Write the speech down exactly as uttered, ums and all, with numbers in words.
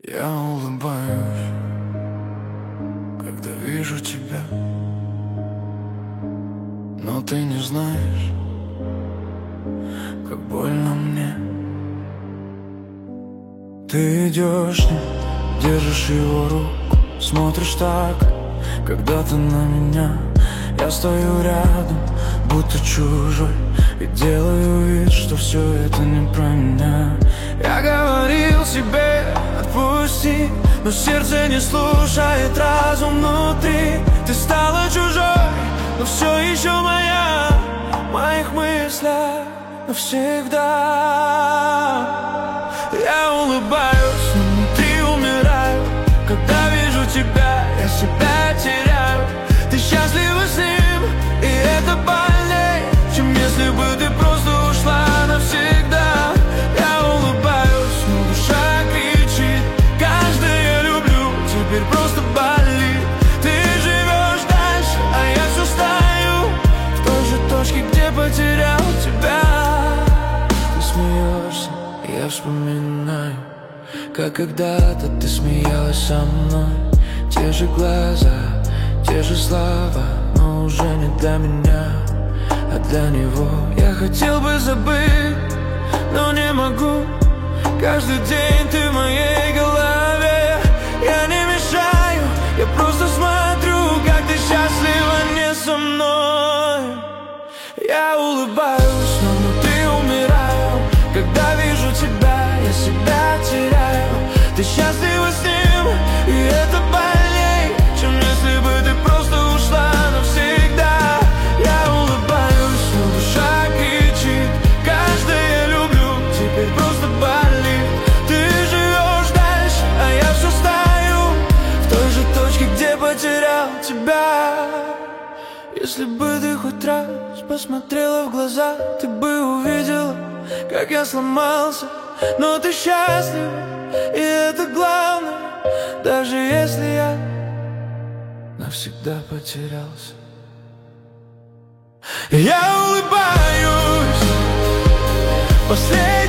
Я улыбаюсь, когда вижу тебя, но ты не знаешь, как больно мне. Ты идешь с ним, держишь его руку, смотришь так, когда ты на меня. Я стою рядом, будто чужой, и делаю вид, что все это не про меня. Я говорил себе, отпусти, но сердце не слушает разум внутри. Ты стала чужой, но все еще моя, в моих мыслях навсегда. Я улыбаюсь, но внутри умираю, когда вижу тебя, я себя теряю. Ты счастлива с ним, и это больней, чем если бы ты просто ушла навсегда. Я улыбаюсь, но душа кричит, каждый я люблю, теперь просто болит. Ты живешь дальше, а я все стою в той же точке, где потерял тебя. Ты смеешься, я вспоминаю, как когда-то ты смеялась со мной. Те же глаза, те же слова, но уже не для меня, а для него. Я хотел бы забыть, но не могу. Каждый день ты в моей голове. Я не мешаю, я просто смотрю, как ты счастлива не со мной. Я улыбаюсь, но внутри умираю, когда вижу тебя, я себя теряю. Ты счастлива с ним, и это больней, чем если бы ты просто ушла навсегда. Я улыбаюсь, но душа кричит, каждый я люблю, теперь просто болит. Ты живешь дальше, а я все стою в той же точке, где потерял тебя. Если бы ты хоть раз посмотрела в глаза, ты бы увидела, как я сломался. Но ты счастлива, и это главное, даже если я навсегда потерялся. Я улыбаюсь последний